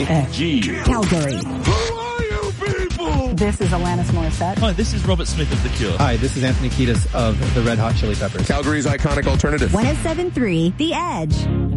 KG. Calgary. Who are you people? This is Alanis Morissette. Hi, this is Robert Smith of The Cure. Hi, this is Anthony Kiedis of the Red Hot Chili Peppers. Calgary's iconic alternative. 107.3 The Edge.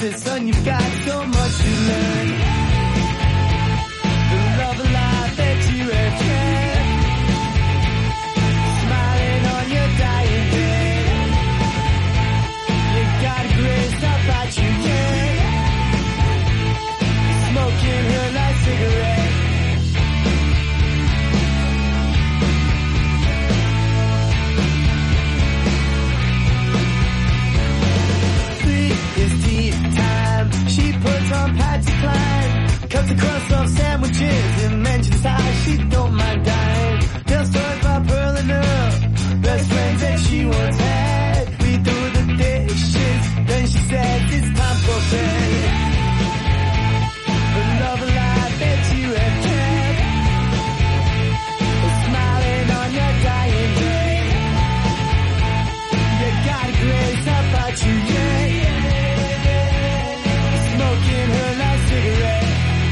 said, son, you've got so much to learn. The love of life that you have kept, smiling on your dying bed. You got a grace about you, yeah. Smoking her last cigarette. It's tea time. She puts on Patsy Cline, cuts a crust off sandwiches and mentions how she don't mind dying. Tells stories about Pearl and her best friends that she once had. We do the dishes, then she said it's time for bed. The love of life that you have kept, smiling on your dying day. You got a grace about you, yeah. Smoking her last cigarette.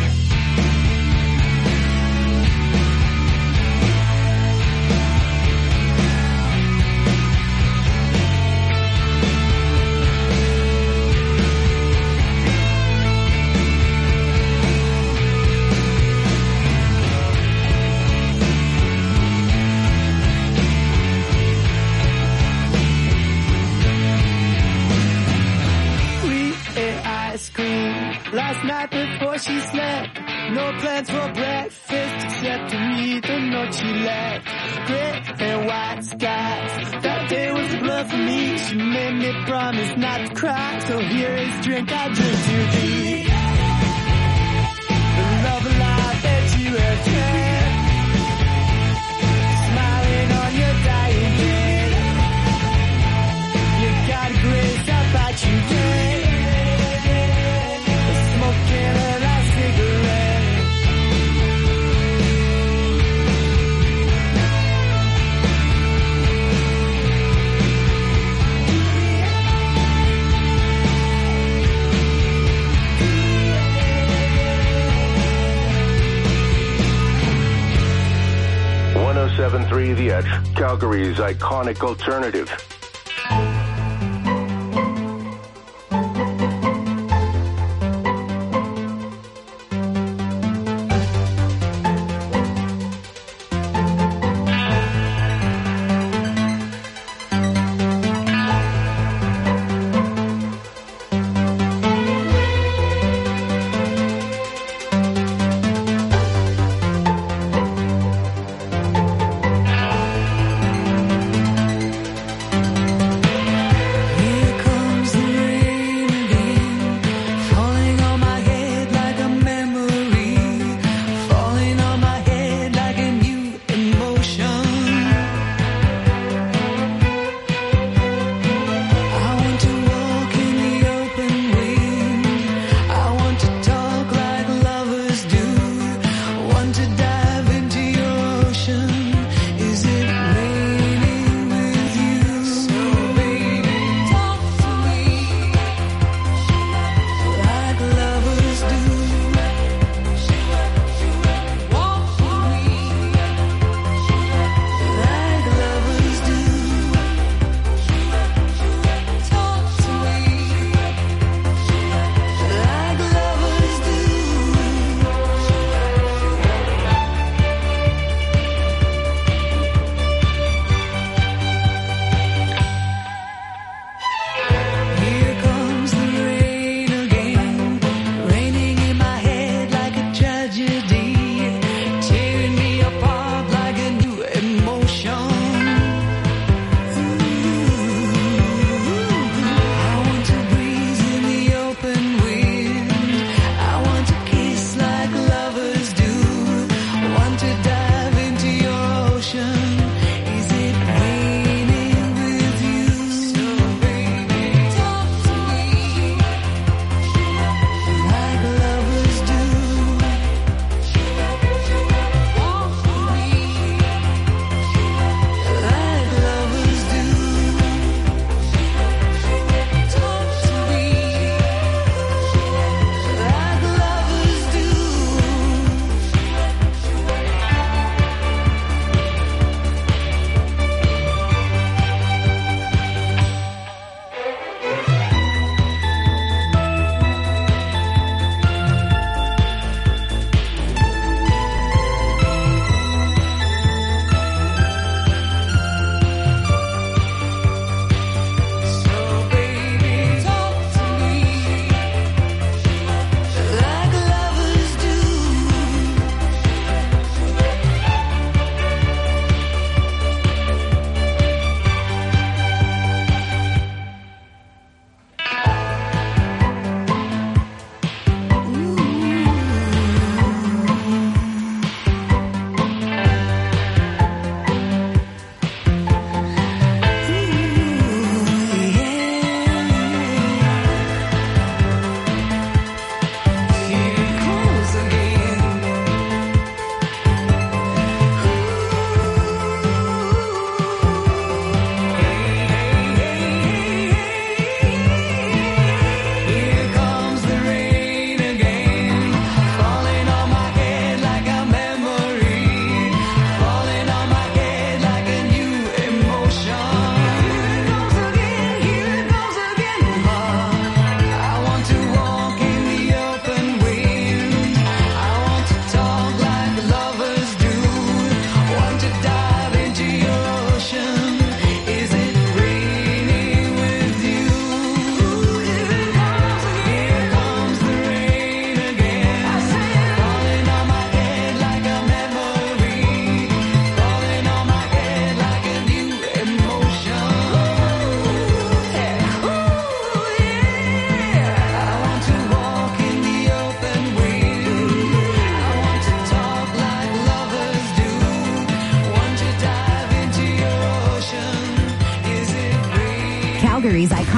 Last night before she slept, no plans for breakfast except to read the note she left. Gray and white skies, that day was a blur for me. She made me promise not to cry, so here is drink I drink to thee. The love of life that you have kept, smiling on your dying bed. You got a grace about you, yeah. Smoking her last cigarette. 107.3 The Edge, Calgary's iconic alternative.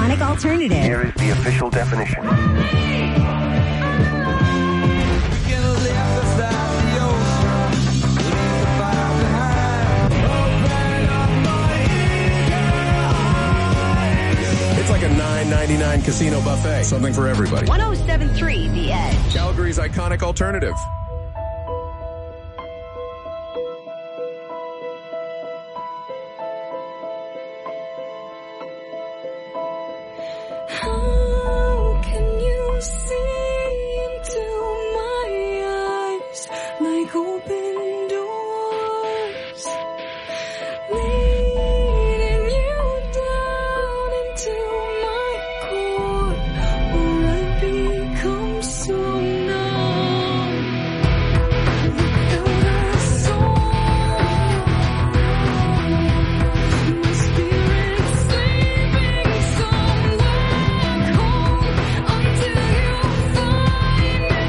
iconic alternative. Here is the official definition. It's like a $9.99 casino buffet. Something for everybody. 107.3 The Edge. Calgary's iconic alternative. How can you see into my eyes like open doors, leading you down into my core, where I become so numb without a soul. My spirit's sleeping somewhere cold until you find me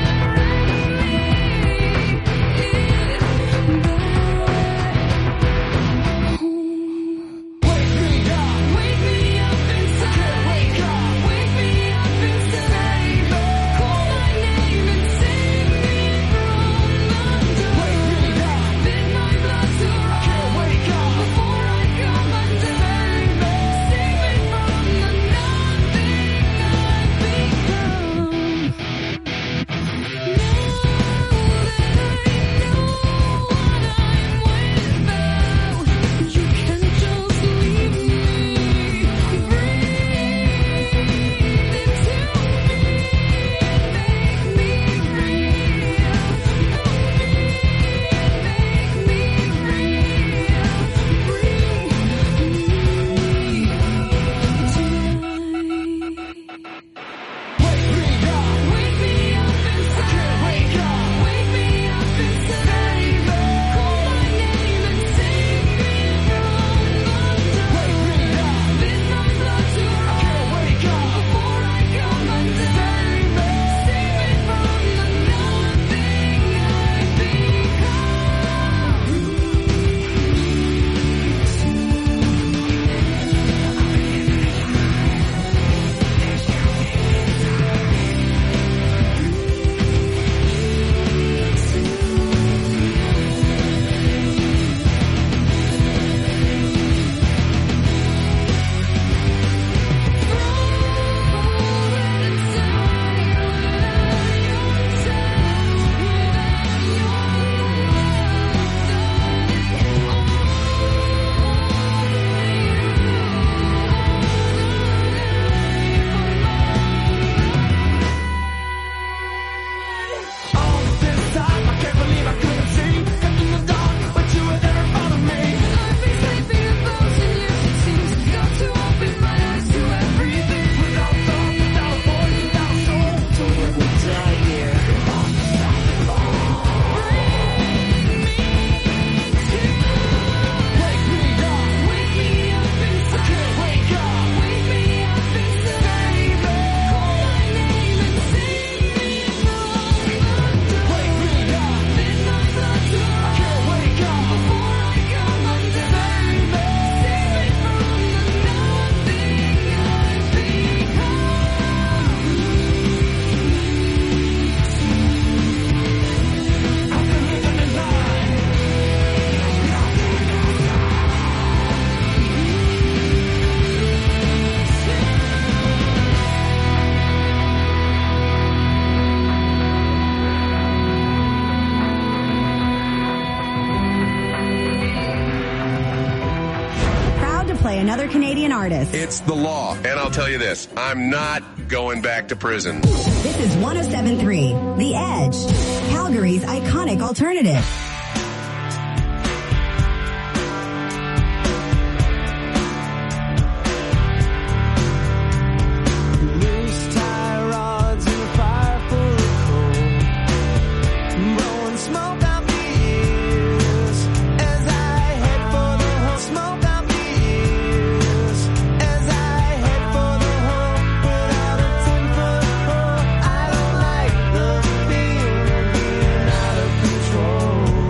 Another Canadian artist. It's the law. And I'll tell you this, I'm not going back to prison. This is 107.3 The Edge, Calgary's iconic alternative. Control.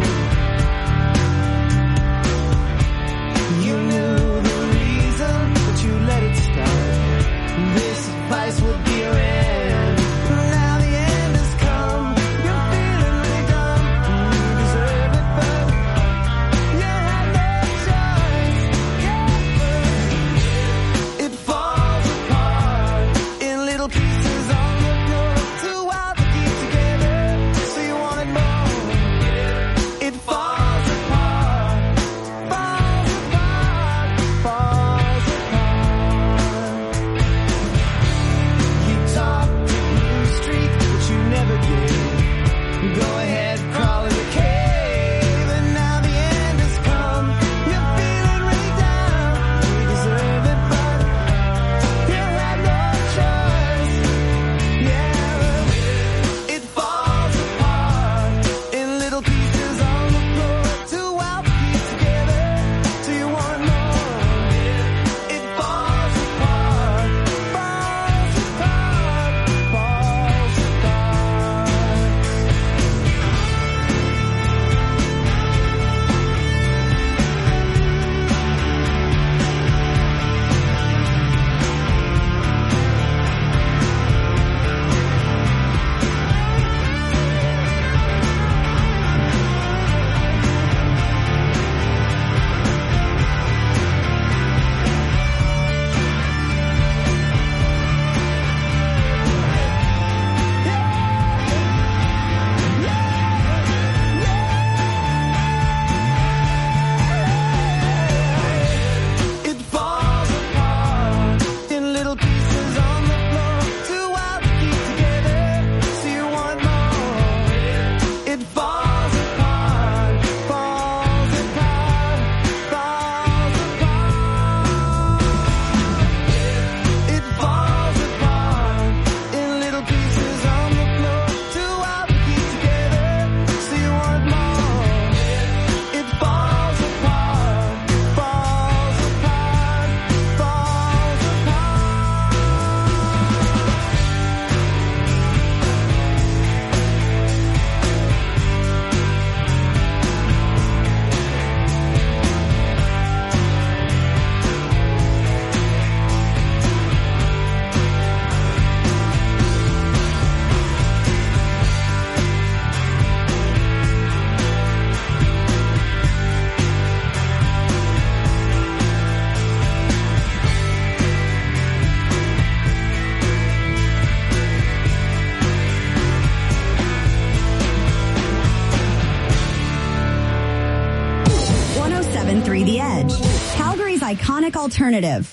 iconic alternative.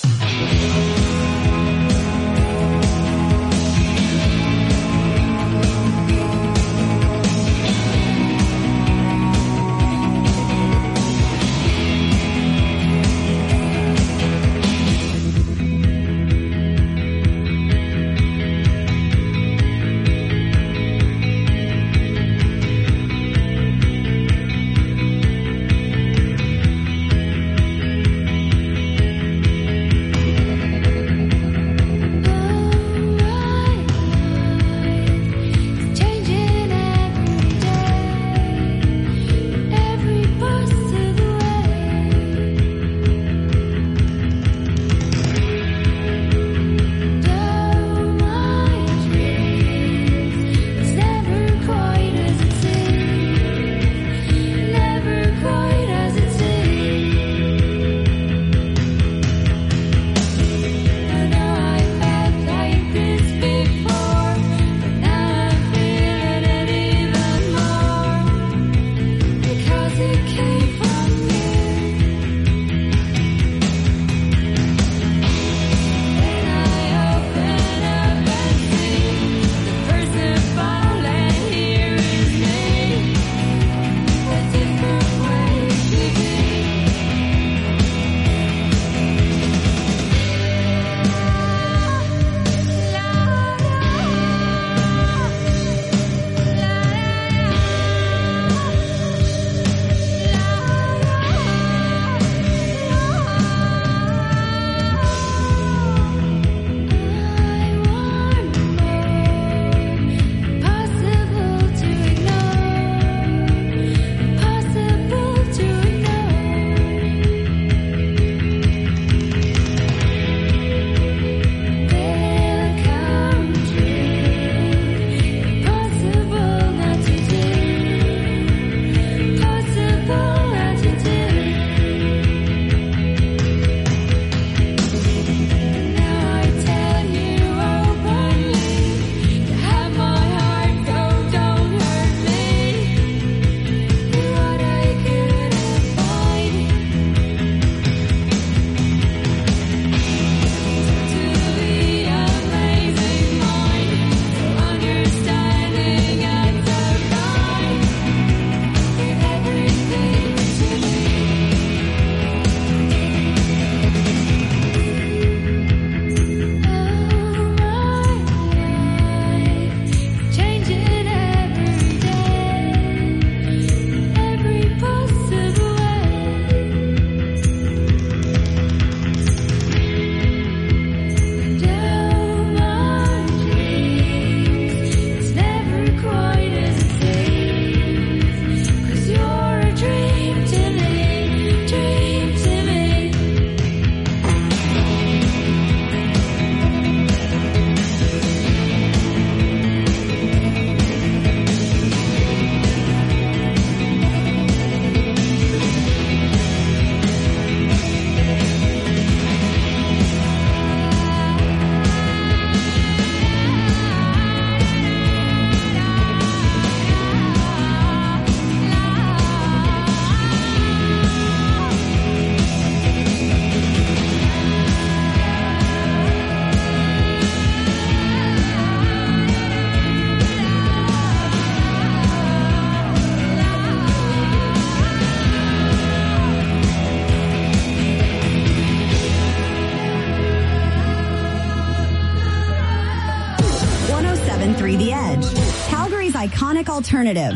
The Edge, Calgary's iconic alternative.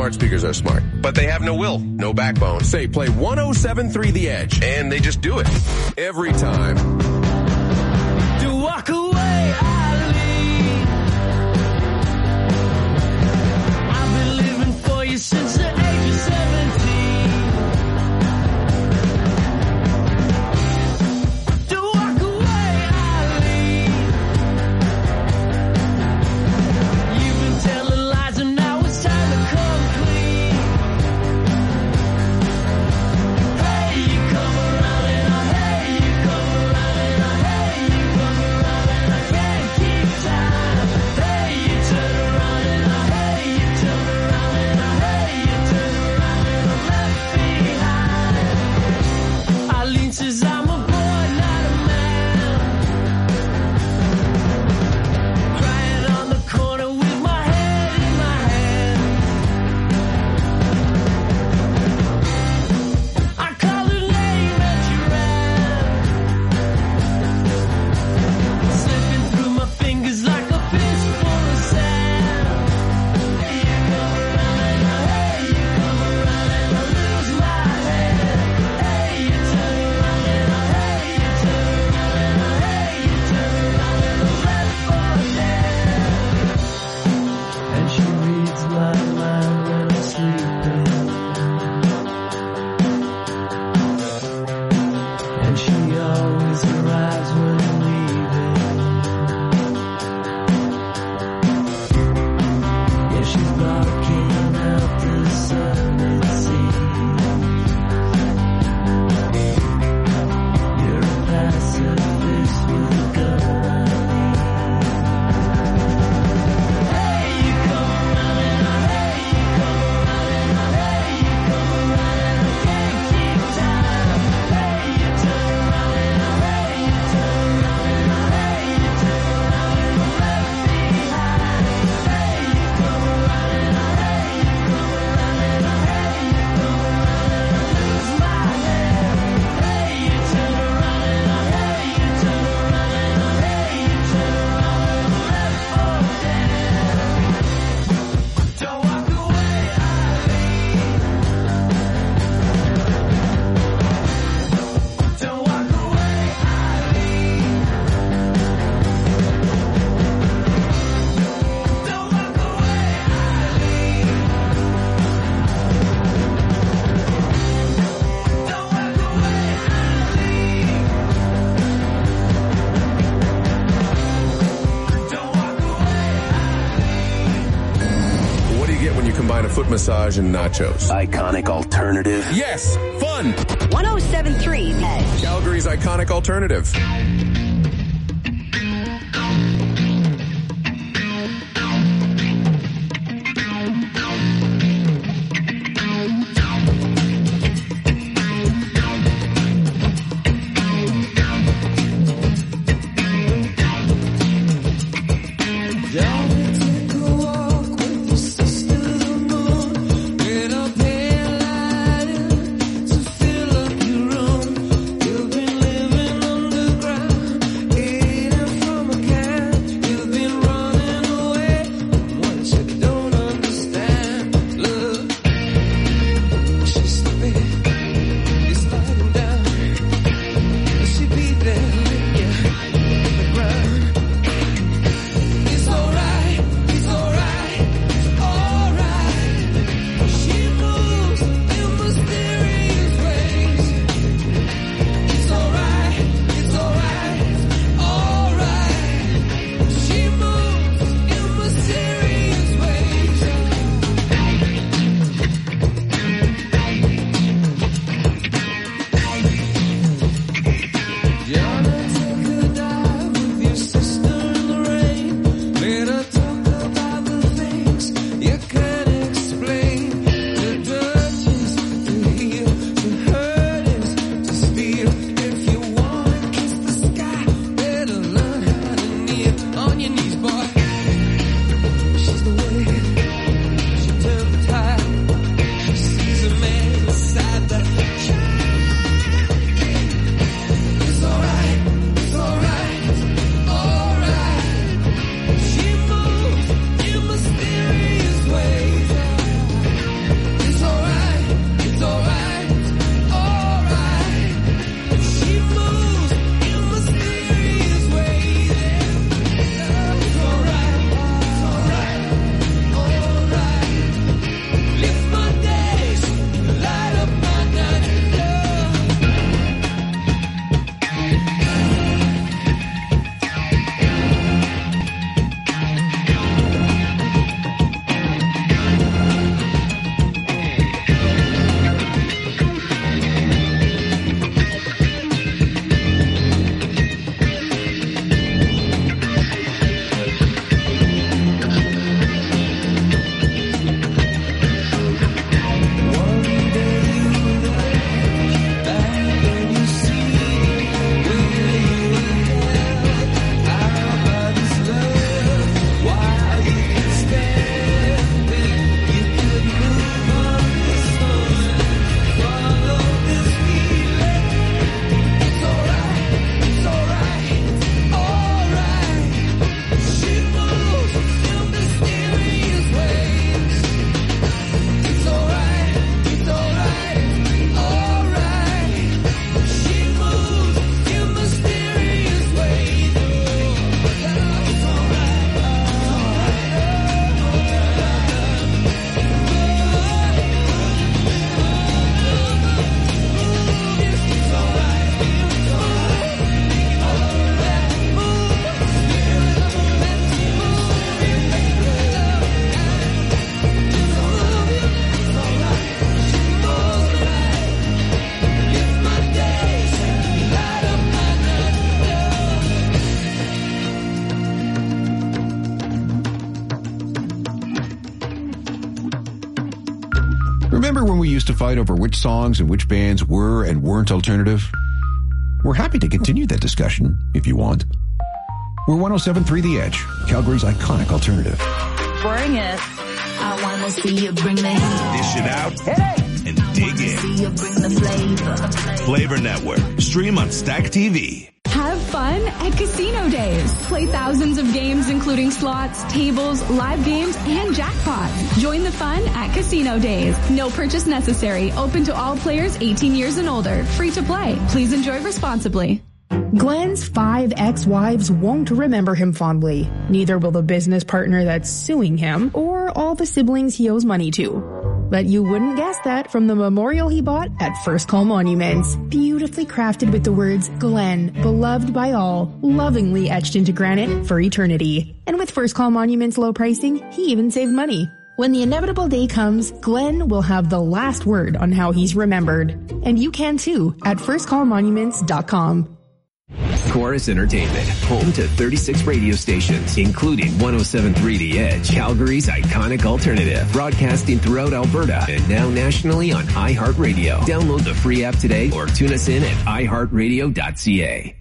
smart speakers are smart, but they have no will, no backbone. Say, play 107.3 The Edge, and they just do it. Every time. To walk away, Eileen. I've been living for you since the age of 17. To walk away, Eileen. You've been telling lies and now it's time to come clean. Hey, you come around and hey, you come around and hey, you come around and I can't keep time. Hey, you turn around and hey, you turn around and hey, you turn around and I'm left behind. Eileen says I'm a boy, not a man. Crying on the corner with my head in my hand. I call her name that you ran, slipping through my fingers like a fistful of sand. Hey, you come around and hey, you come around and I lose my head. Hey, you turn around and hey, you turn around and hey, you turn around and I'm left for dead. And she reads my mind when I'm sleeping. And she always arrives when I'm leaving. Yeah, she's blocking out the sun, it seems. You're a pacifist with a gun, Eileen. Hey, you come around and hey, you come around and hey, you come around and I can't keep time. Hey, you turn around and hey, you turn around and hey, you turn around and I'm left behind. Hey, you come around and hey, you come around and hey, you come around and I lose my head. Hey, you turn around and hey, you turn around and hey, you turn around and I'm left for dead. Don't walk away, Eileen. Don't walk away, Eileen. Don't walk away, Eileen. Don't walk away, Eileen. Don't walk away, Eileen. What do you get when you combine a foot massage and nachos? Iconic alternative. Yes, fun. 107.3 The Edge. Calgary's iconic alternative. You've been living underground. to fight over which songs and which bands were and weren't alternative? We're happy to continue that discussion if you want. We're 107.3 The Edge, Calgary's iconic alternative. Bring it. I wanna see you bring the heat. Dish it out and dig in. See you bring the flavor. Flavor Network. Stream on Stack TV. Have fun at Casino Days. Play thousands of games including slots, tables, live games, and jackpots. Join the fun at Casino Days. No purchase necessary. Open to all players 18 years and older. Free to play. Please enjoy responsibly. Glenn's 5 ex-wives won't remember him fondly. Neither will the business partner that's suing him or all the siblings he owes money to. But you wouldn't guess that from the memorial he bought at First Call Monuments. Beautifully crafted with the words, Glenn, beloved by all, lovingly etched into granite for eternity. And with First Call Monuments' low pricing, he even saved money. When the inevitable day comes, Glenn will have the last word on how he's remembered. And you can too at firstcallmonuments.com. Chorus Entertainment, home to 36 radio stations, including 107.3 The Edge, Calgary's iconic alternative, broadcasting throughout Alberta and now nationally on iHeartRadio. Download the free app today or tune us in at iHeartRadio.ca.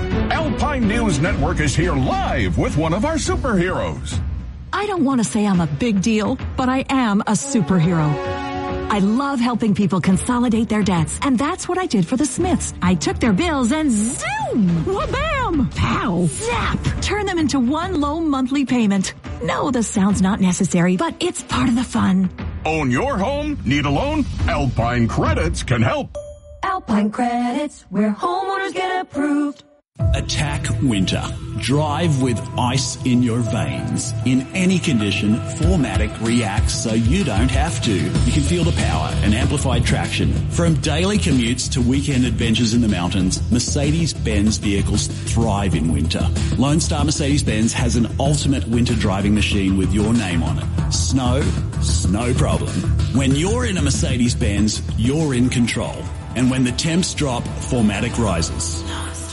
Alpine News Network is here live with one of our superheroes. I don't want to say I'm a big deal, but I am a superhero. I love helping people consolidate their debts, and that's what I did for the Smiths. I took their bills and zoom! Wha-bam! Pow! Zap! Turn them into one low monthly payment. No, the sound's not necessary, but it's part of the fun. Own your home? Need a loan? Alpine Credits can help. Alpine Credits, where homeowners get approved. Attack winter. Drive with ice in your veins. In any condition, 4MATIC reacts so you don't have to. You can feel the power and amplified traction. From daily commutes to weekend adventures in the mountains, Mercedes-Benz vehicles thrive in winter. Lone Star Mercedes-Benz has an ultimate winter driving machine with your name on it. Snow, no problem. When you're in a Mercedes-Benz, you're in control. And when the temps drop, 4MATIC rises.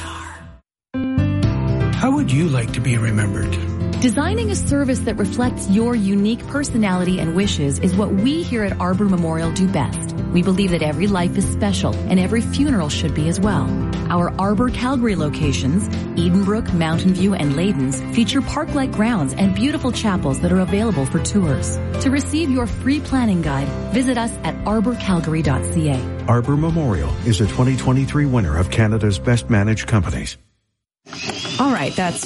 How would you like to be remembered? Designing a service that reflects your unique personality and wishes is what we here at Arbor Memorial do best. We believe that every life is special and every funeral should be as well. Our Arbor Calgary locations, Edenbrook, Mountain View, and Ladens, feature park-like grounds and beautiful chapels that are available for tours. To receive your free planning guide, visit us at arborcalgary.ca. Arbor Memorial is a 2023 winner of Canada's Best Managed Companies. All right, that's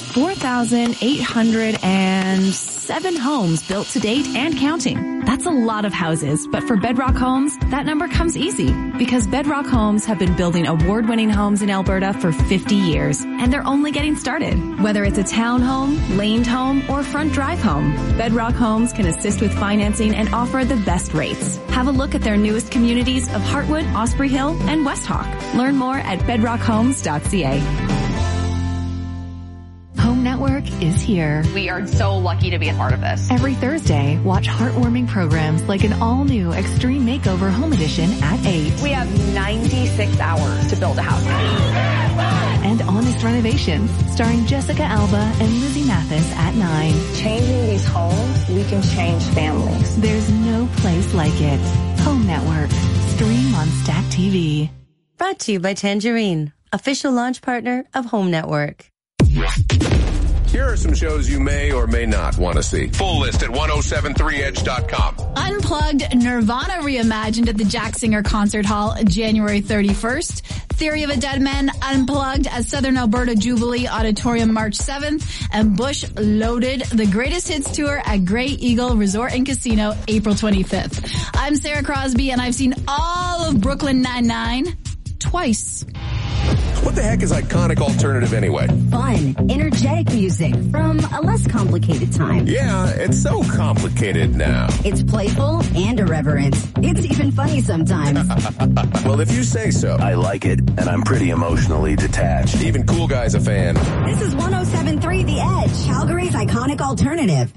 4,807 homes built to date and counting. That's a lot of houses, but for Bedrock Homes, that number comes easy because Bedrock Homes have been building award-winning homes in Alberta for 50 years, and they're only getting started. Whether it's a townhome, laned home, or front drive home, Bedrock Homes can assist with financing and offer the best rates. Have a look at their newest communities of Heartwood, Osprey Hill, and West Hawk. Learn more at bedrockhomes.ca. Home Network is here. We are so lucky to be a part of this. Every Thursday, watch heartwarming programs like an all-new Extreme Makeover Home Edition at 8. We have 96 hours to build a house. And Honest Renovations, starring Jessica Alba and Lizzie Mathis at 9. Changing these homes, we can change families. There's no place like it. Home Network. Stream on Stack TV. Brought to you by Tangerine, official launch partner of Home Network. Here are some shows you may or may not want to see. Full list at 1073edge.com. Unplugged, Nirvana reimagined at the Jack Singer Concert Hall January 31st. Theory of a Dead Man Unplugged at Southern Alberta Jubilee Auditorium March 7th. And Bush Loaded, the Greatest Hits Tour at Grey Eagle Resort and Casino April 25th. I'm Sarah Crosby and I've seen all of Brooklyn Nine-Nine twice. What the heck is iconic alternative anyway? Fun, energetic music from a less complicated time. Yeah, it's so complicated now. It's playful and irreverent. It's even funny sometimes. Well, if you say so. I like it, and I'm pretty emotionally detached. Even Cool Guy's a fan. This is 107.3 The Edge, Calgary's iconic alternative.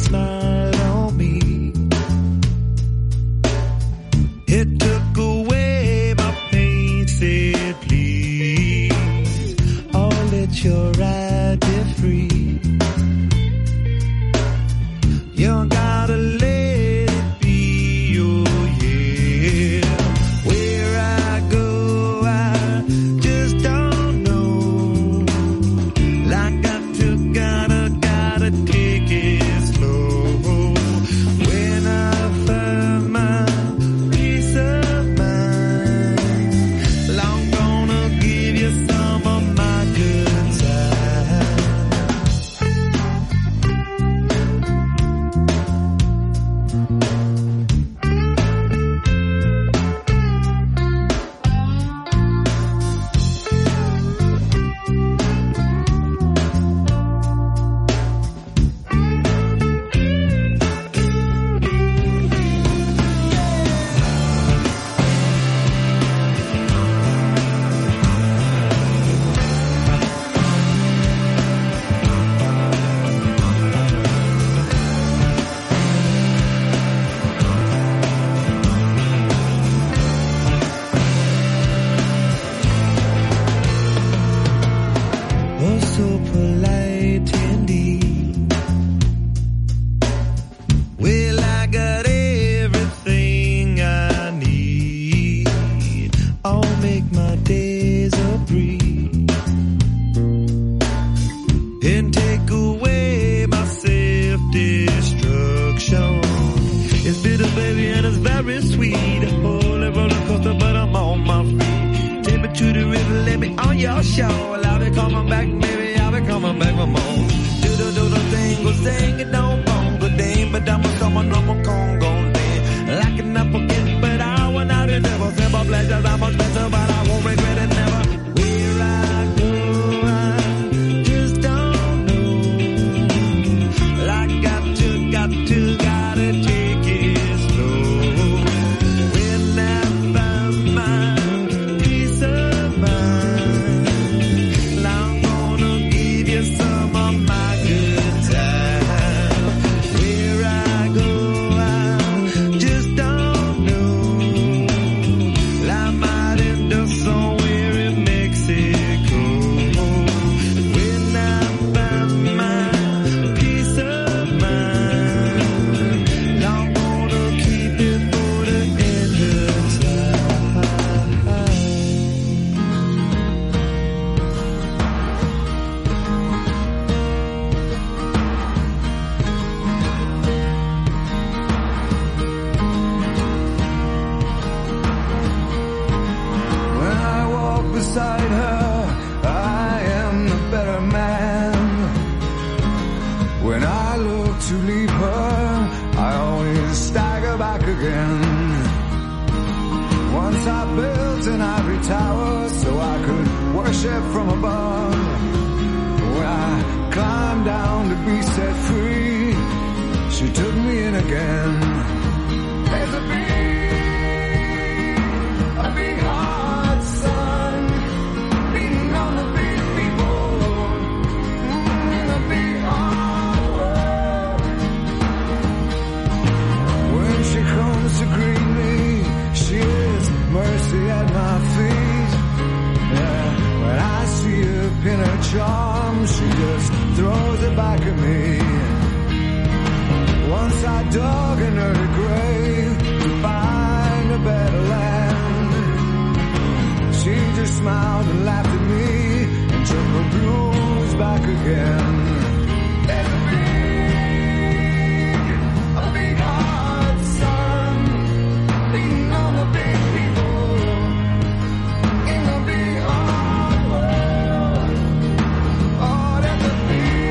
smiled on me. It took away my pain, said please, oh let your ride be free. You gotta let it be, oh yeah. Where I go, I just don't know. Like gotta take it slow. When I find my peace of mind, I'm gonna give you some of my good time. Oh, so polite indeed. Well, I got everything I need. I'll make my days a breeze and take away my self-destruction. It's bitter, baby, and it's very sweet. A holy roller coaster, but I'm on my feet. Take me to the river, let me on your show. I'll be coming back, baby, I'll be coming back for more. Do the thing, go sing it, don't bongo ding, but I'm a someone, I'm a Congo ding. Locking up again, but I want out the devil. Simple pleasures are much better, but I won't regret it never. Where I go, I just don't know. Like gotta take it slow. When I find my peace of mind, I'm gonna give you some of my good time. Where I go, I just don't know. I might end up somewhere in Mexico. When I find my peace of mind, I'm gonna keep it for the end of time. When I walk beside her, I am the better man. When I look to leave her, I always stagger back again. Once I built an ivory tower so I could worship from above. When I climbed down to be set free, she took me in again. There's a big hard sun beating on the big people in a big hard world. When she comes to greet me, she is mercy at my feet. Yeah, when I see her pin her charm, she just throws it back at me. Once I dug an early grave to find a better land. She just smiled and laughed at me and took her blues back again. There's a big hard sun beating on the big people in the big hard world. Oh, there's a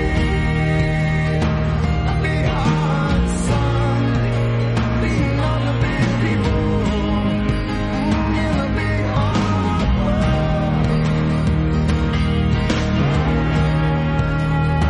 big hard sun beating on the big people in the big hard world.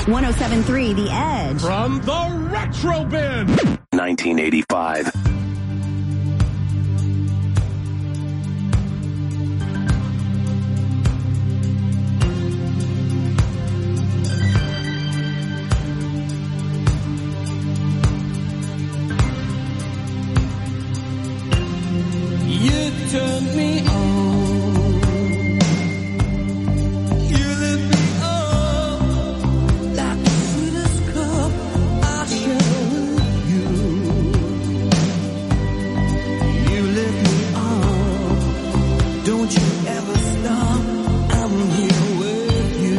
107.3 The Edge. From the Retro Bin. 1985. You turned me on. You lit me up like the sweetest cup I share you. You lit me up. Don't you ever stop. I'm here with you.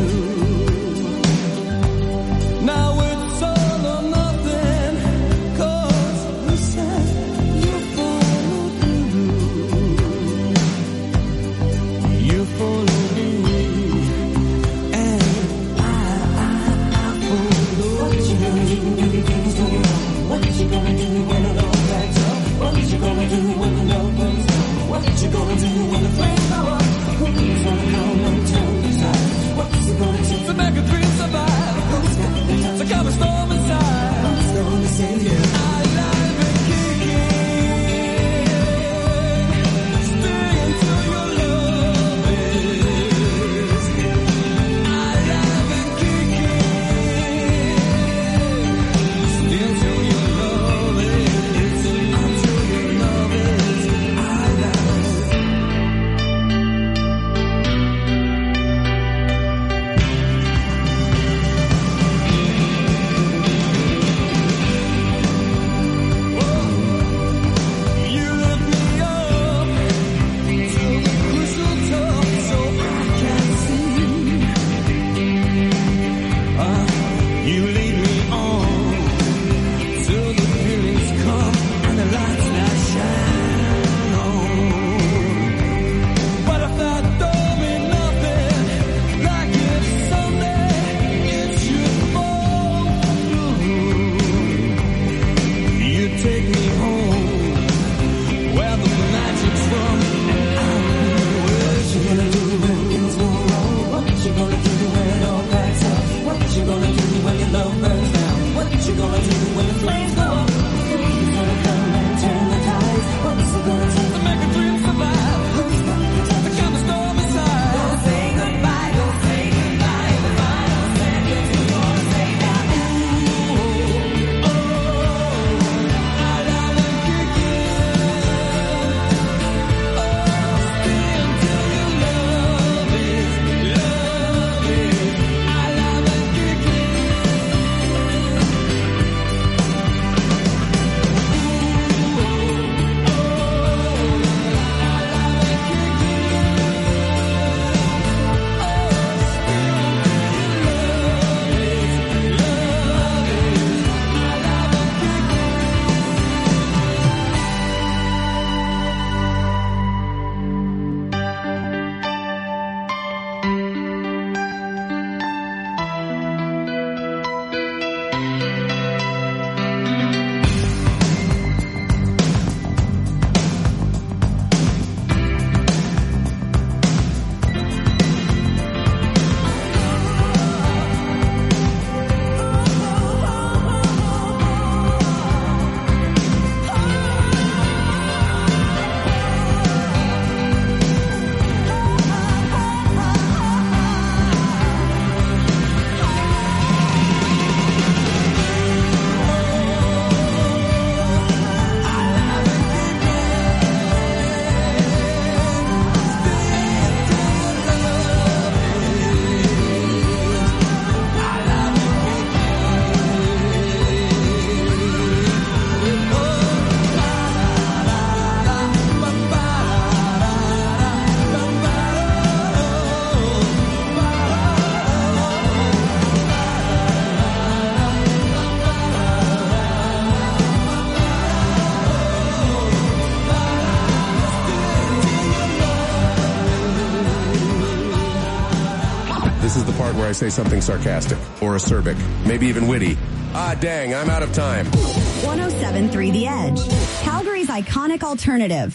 Now it's all or nothing. 'Cause you said you followed through. You followed me, and I followed you. What you gonna do when the game's going on? What you gonna do when it all backs up? What you gonna do when the love burns down? What you gonna do when the flames go up? Who's gonna come and turn these eyes? What's it gonna take to make a dream survive? Who's got the time to calm a storm inside? Who's gonna save you? Alive and kicking. Stay until your love is alive and kicking. Stay until your love is, until your love is alive. You lift me up till the crystal top, so I can see. You lead me on till the feelings come and the lights that shine on. But if that don't mean nothing, like if someday it should fall through, you take me home where the magic's from, and I'm with you. What you gonna do when things go wrong? What you gonna do when it all backs up? What you gonna do when your love burns down? What you gonna do when the flames go up? Who's gonna come and turn the tides? What's it gonna take to make a dream survive? Who's got the time to calm the storm inside? Don't say goodbye, don't say goodbye. The final sentence we're gonna say now. Ooh, oh, alive and kicking. Oh, stay until your love is alive and kicking. This is the part where I say something sarcastic or acerbic, maybe even witty. Ah, dang, I'm out of time. 107.3 The Edge, Calgary's iconic alternative.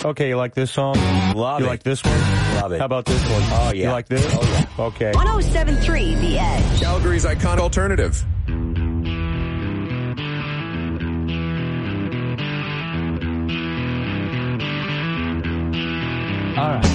Okay, you like this song? Love it. You like this one? Love it. How about this one? Oh, yeah. You like this? Oh, yeah. Okay. 107.3 The Edge. Calgary's iconic alternative. All right.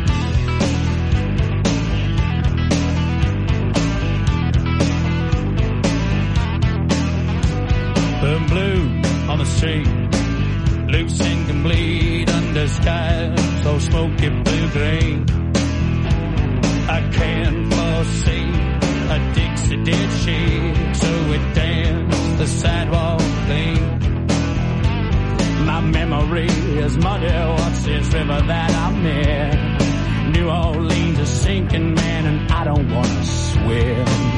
Burn blue on the street, loose and complete under skies so smoky blue-green. I can't foresee a Dixie did she, so it danced the sidewalk clean. My memory is muddy, what's this river that I'm in? New Orleans is sinking, man, and I don't want to swim.